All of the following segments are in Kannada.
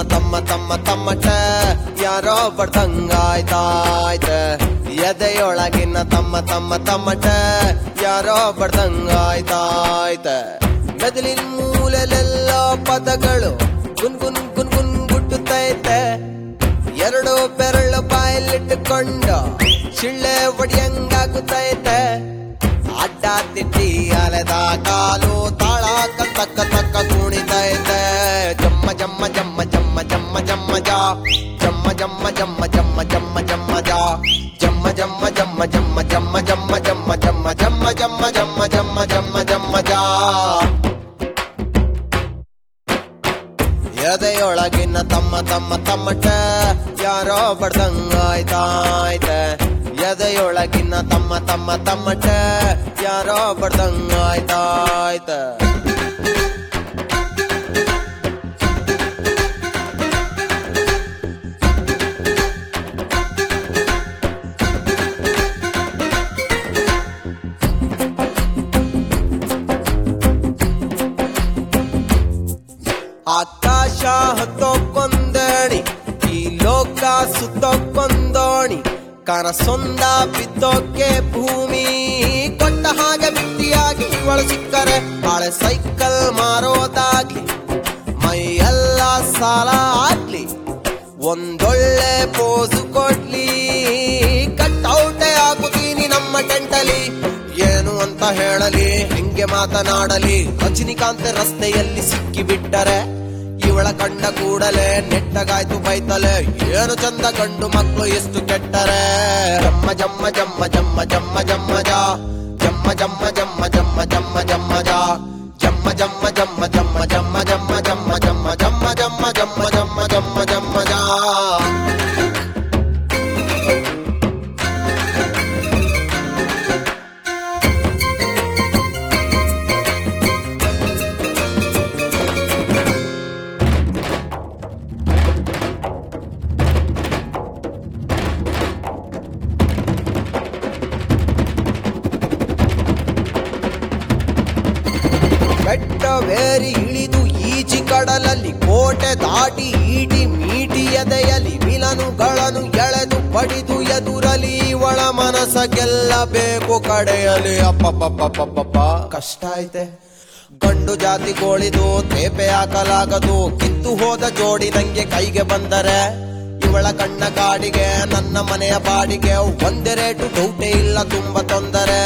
ತಮ್ಮ ತಮ್ಮ ತಮ್ಮಟ ಯಾರೋ ಬಡ್ದಂಗಾಯ್ತಾಯ್ತ ಎದೆಯೊಳಗಿನ ತಮ್ಮ ತಮ್ಮ ತಮ್ಮಟ ಯಾರೋ ಬಡ್ದಂಗಾಯ್ತಾಯ್ತ ಮೆದುಳಿನ ಮೂಲೆಲೆಲ್ಲ ಪದಗಳು ಗುನ್ಗುನ್ ಗುನ್ಗುನ್ ಗುಟ್ಟುತ್ತೈತೆ ಎರಡು ಬೆರಳು ಬಾಯಲ್ಲಿಟ್ಟುಕೊಂಡು ಶಿಳ್ಳೆ ಒಡಿಯಂಗಾಗುತ್ತೈತೆ ಅಡ್ಡ ತಿಟ್ಟಿ ಅಲೆದ ಕಾಲು ತಾಳ ತಕ್ಕ ತಕ್ಕ ಕುಣಿತೈತೆ ಜಮ್ಮ ಜಮ್ಮ ಜಮ್ಮ ಜಮ್ಮ ಜಮ್ಮ ಜಮ್ಮ ಜಾ ಜಮ್ಮ ಜಮ್ಮ ಜಮ್ಮ ಜಮ್ಮ ಜಮ್ಮ ಜಮ್ಮ ಜಾ ಜಮ್ಮ ಜಮ್ಮ ಜಮ್ಮ ಜಮ್ಮ ಜಮ್ಮ ಜಮ್ಮ ಜಮ್ಮ ಜಮ್ಮ ಜಮ್ಮ ಜಮ್ಮ ಜಮ್ಮ ಜಮ್ಮ ಜಮ್ಮ ಜಮ್ಮ ಜಾ ಎದೆಯೊಳಗಿನ ತಮ್ಮ ತಮ್ಮ ತಮ್ಮಟ ಯಾರೋ ಬಡ್ದಂಗಾಯ್ತಾಯ್ತ ಎದೆಯೊಳಗಿನ ತಮ್ಮ ತಮ್ಮ ತಮ್ಮಟ ಯಾರೋ ಬಡ್ದಂಗಾಯ್ತಾಯ್ತ ಆಕಾಶ ಹೊತ್ತೊಕ್ಕೊಂದಣಿ ಈ ಲೋಕ ಸುತ್ತೊಕ್ಕೊಂದೋಣಿ ಕನಸೊಂದ ಬಿದ್ದೋಕೆ ಭೂಮಿ ಕೊಟ್ಟ ಹಾಗೆ ಬಿಟ್ಟಿಯಾಗಿ ಇವಳು ಸಿಕ್ಕರೆ ಹಳೆ ಸೈಕಲ್ ಮಾರೋದಾಗ್ಲಿ ಮೈಯೆಲ್ಲ ಸಾಲ ಆಗ್ಲಿ ಒಂದೊಳ್ಳೆ ಪೋಸು ಕೊಡ್ಲಿ ಕಟ್ಔಟೆ ಆಗುತ್ತೀನಿ ನಮ್ಮ ಟೆಂಟಲಿ ಏನು ಅಂತ ಹೇಳಲಿ ಹಿಂಗೆ ಮಾತನಾಡಲಿ ರಜನಿಕಾಂತ್ ರಸ್ತೆಯಲ್ಲಿ ಸಿಕ್ಕಿ ಬಿಟ್ಟರೆ ಇವಳ ಕಂಡ ಕೂಡಲೇ ನೆಟ್ಟಗಾಯ್ತು ಬೈತಲೆ ಏನು ಚಂದ ಗಂಡು ಮಕ್ಕಳು ಎಷ್ಟು ಕೆಟ್ಟರೆ ಜಮ್ಮ ಜಮ್ಮ ಜಮ್ಮ ಜಮ್ಮ ಜಮ್ಮ ಜಮ್ಮ ಜಾ ಜಮ್ಮ ಜಮ್ಮ ಜಮ್ಮ ಜಮ್ಮ ಜಮ್ಮ ಜಮ್ಮ ಜಾ ಜಮ್ಮ ಜಮ್ಮ ಜಮ್ಮ ಜಮ್ಮ ಜಮ್ಮ ಜಮ್ಮ ಜಮ್ಮ ಜಮ್ಮ ಜಮ್ಮ ಜಮ್ಮ ಜಮ್ಮ ಜಮ್ಮ ಜಮ್ಮ ಜಮ್ಮ ಜಾ ಬೆಟ್ಟವೇರಿ ಇಳಿದು ಈಜಿ ಕಡಲಲ್ಲಿ ಕೋಟೆ ದಾಟಿ ಈಟಿ ಮೀಟಿ ಎದೆಯಲಿ ವಿಲನುಗಳನ್ನು ಎಳೆದು ಬಡಿದು ಎದುರಲಿ ಒಳ ಮನಸ ಗೆಲ್ಲಬೇಕು ಕಡೆಯಲಿ ಅಪ್ಪಪ್ಪಪ್ಪಪ್ಪಪ್ಪ ಕಷ್ಟ ಐತೆ ಗಂಡು ಜಾತಿ ಗೋಳಿದು ತೇಪೆ ಹಾಕಲಾಗದು ಕಿತ್ತು ಹೋದ ಜೋಡಿ ನಂಗೆ ಕೈಗೆ ಬಂದರೆ ಇವಳ ಕಣ್ಣ ಗಾಡಿಗೆ ನನ್ನ ಮನೆಯ ಬಾಡಿಗೆ ಒಂದೇ ರೇಟು ಡೌಟೇ ಇಲ್ಲ ತುಂಬ ತೊಂದರೆ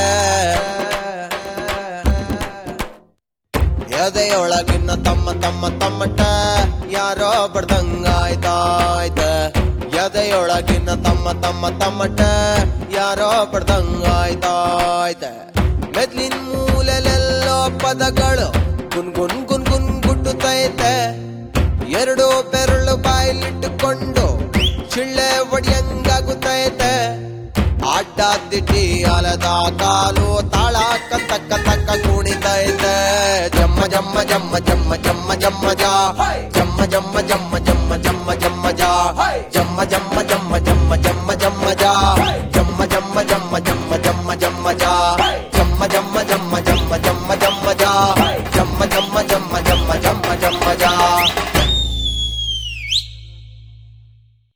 ಎದೆಯೊಳಗಿನ ತಮ್ಮ ತಮ್ಮ ತಮ್ಮಟ ಯಾರೋ ಬಡ್ದಂಗಾಯ್ತಾಯ್ತ ಎದೆಯೊಳಗಿನ ತಮ್ಮ ತಮ್ಮ ತಮ್ಮಟ ಯಾರೋ ಬಡ್ದಂಗಾಯ್ತಾಯ್ತ ಮೆದ್ಲಿನ ಮೂಲೆಲೆಲ್ಲೋ ಪದಗಳು ಗುನ್ಗುನ್ ಗುನ್ಗುನ್ ಗುಟ್ಟುತ್ತೈತೆ ಎರಡು ಬೆರಳು ಬಾಯಲ್ಲಿಟ್ಟುಕೊಂಡು ಚಿಳ್ಳೆ ಒಡಿಯಂಗಾಗುತ್ತೈತೆ ಅಡ್ಡ ದಿಡ್ಡಿ ಅಲದ ಕಾಲು ತಾಳ ತಕ್ಕ ತಕ್ಕ ಕುಣಿತೈತೆ ಜಮ್ಮ ಜಮ್ಮ ಜಮ್ಮ ಜಮ್ಮ ಜಮ್ಮ ಜಮ್ಮ ಜಾ ಜಮ್ಮ ಜಮ್ಮ ಜಮ್ಮ ಜಮ್ಮ ಜಮ್ಮ ಜಮ್ಮ ಜಾ ಜಮ್ಮ ಜಮ್ಮ ಜಮ್ಮ ಜಮ್ಮ ಜಮ್ಮ ಜಮ್ಮ ಜಾ ಜಮ್ಮ ಜಮ್ಮ ಜಮ್ಮ ಜಮ್ಮ ಜಮ್ಮ ಜಮ್ಮ ಜಾ